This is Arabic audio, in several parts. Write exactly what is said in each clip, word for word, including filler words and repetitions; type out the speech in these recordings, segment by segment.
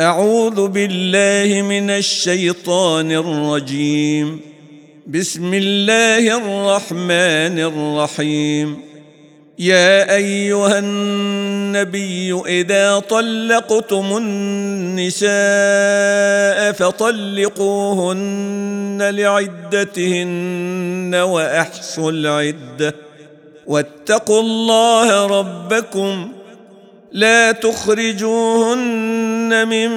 أعوذ بالله من الشيطان الرجيم. بسم الله الرحمن الرحيم. يا أيها النبي إذا طلقتم النساء فطلقوهن لعدتهن وأحصوا العدة واتقوا الله ربكم لا تخرجوهن من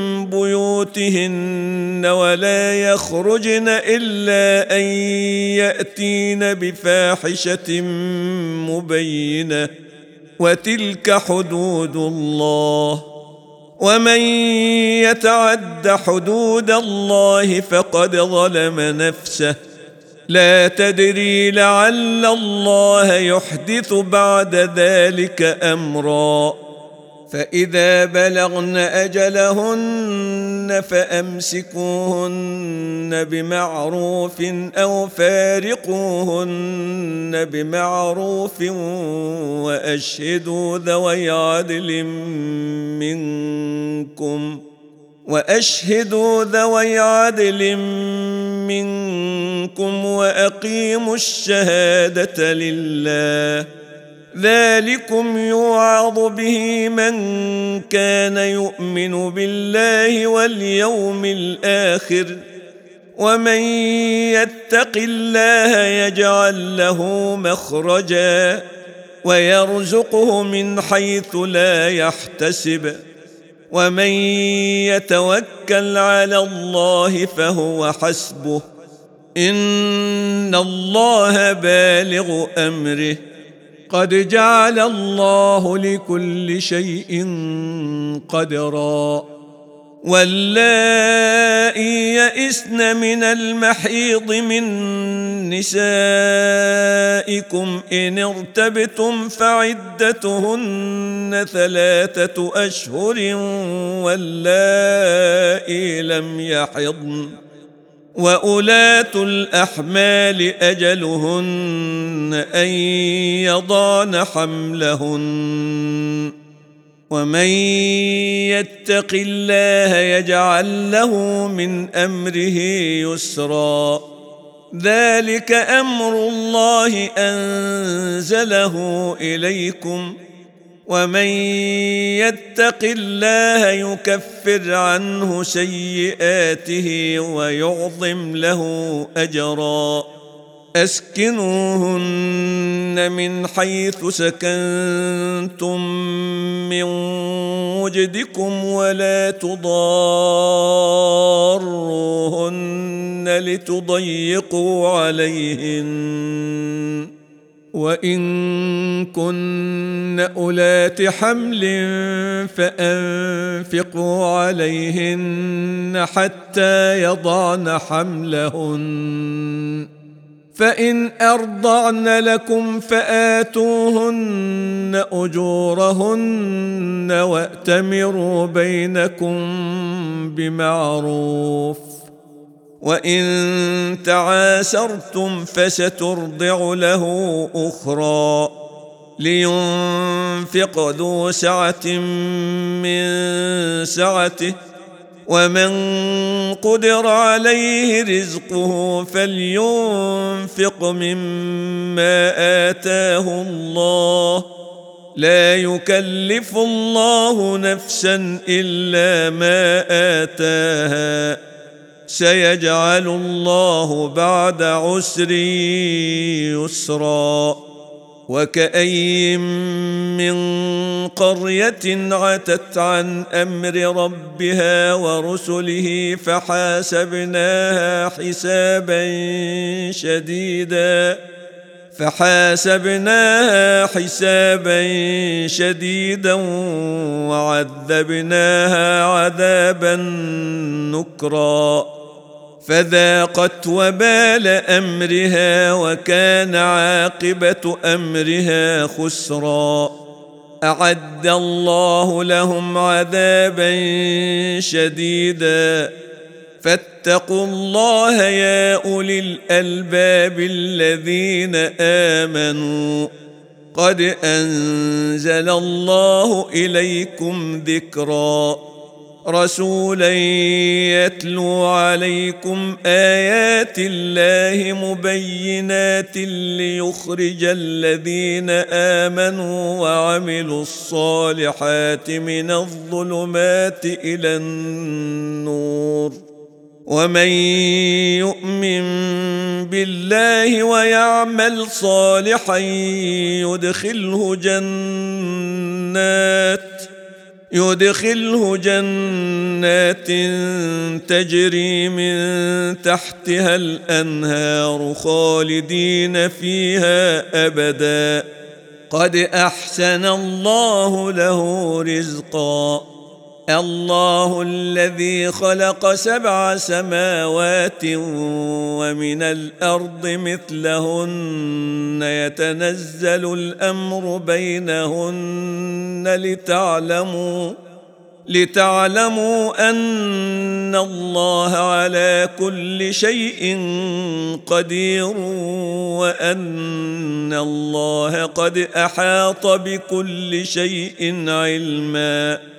بيوتهن ولا يخرجن إلا أن يأتين بفاحشة مبينة وتلك حدود الله ومن يتعد حدود الله فقد ظلم نفسه لا تدري لعل الله يحدث بعد ذلك أمرا. فإذا بلغن أجلهن فأمسكوهن بمعروف أو فارقوهن بمعروف وأشهدوا ذوي عدل منكم وأشهدوا ذوي عدل منكم وأقيموا الشهادة لله ذلكم يوعظ به من كان يؤمن بالله واليوم الآخر ومن يتق الله يجعل له مخرجا ويرزقه من حيث لا يحتسب ومن يتوكل على الله فهو حسبه إن الله بالغ أمره قد جعل الله لكل شيء قدرا. واللائي يئسن من المحيض من نسائكم إن ارتبتم فعدتهن ثلاثة أشهر واللائي لم يحضن وأولاة الأحمال أجلهن أن يضعن حملهن ومن يتق الله يجعل له من أمره يسرا ذلك أمر الله أنزله إليكم ومن يتق الله يكفر عنه سيئاته ويعظم له أجرا. أسكنوهن من حيث سكنتم من وجدكم ولا تضاروهن لتضيقوا عليهن وإن كن أولات حمل فأنفقوا عليهن حتى يضعن حملهن فإن أرضعن لكم فآتوهن أجورهن وأتمروا بينكم بمعروف وإن تعاسرتم فسترضع له أخرى لينفق ذو سعة من سعته ومن قدر عليه رزقه فلينفق مما آتاه الله لا يكلف الله نفسا إلا ما آتاها سيجعل الله بعد عسر يسرا. وكأي من قرية عتت عن أمر ربها ورسله فحاسبناها حسابا شديدا فحاسبناها حسابا شديدا وعذبناها عذابا نكرا فذاقت وبال أمرها وكان عاقبة أمرها خسرا. أعد الله لهم عذابا شديدا فاتقوا الله يا أولي الألباب الذين آمنوا قد أنزل الله إليكم ذكرا رسولا يتلو عليكم آيات الله مبينات ليخرج الذين آمنوا وعملوا الصالحات من الظلمات إلى النور ومن يؤمن بالله ويعمل صالحا يدخله جنات يدخله جنات تجري من تحتها الأنهار خالدين فيها أبدا قد أحسن الله له رزقا الله الذي خلق سبع سماوات ومن الأرض مثلهن يتنزل الأمر بينهن لتعلموا لتعلموا أن الله على كل شيء قدير وأن الله قد أحاط بكل شيء علما